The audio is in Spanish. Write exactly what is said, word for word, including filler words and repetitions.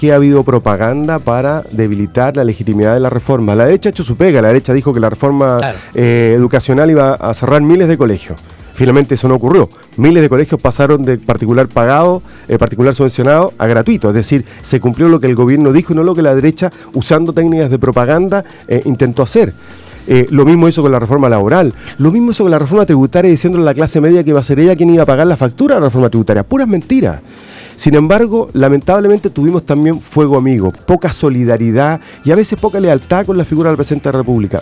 que ha habido propaganda para debilitar la legitimidad de la reforma. La derecha ha hecho su pega, la derecha dijo que la reforma claro. eh, educacional iba a cerrar miles de colegios. Finalmente eso no ocurrió. Miles de colegios pasaron de particular pagado, eh, particular subvencionado a gratuito. Es decir, se cumplió lo que el gobierno dijo y no lo que la derecha, usando técnicas de propaganda, eh, intentó hacer. Eh, lo mismo hizo con la reforma laboral, lo mismo hizo con la reforma tributaria, diciéndole a la clase media que iba a ser ella quien iba a pagar la factura de la reforma tributaria. Puras mentiras. Sin embargo, lamentablemente tuvimos también fuego amigo, poca solidaridad y a veces poca lealtad con la figura del presidente de la República.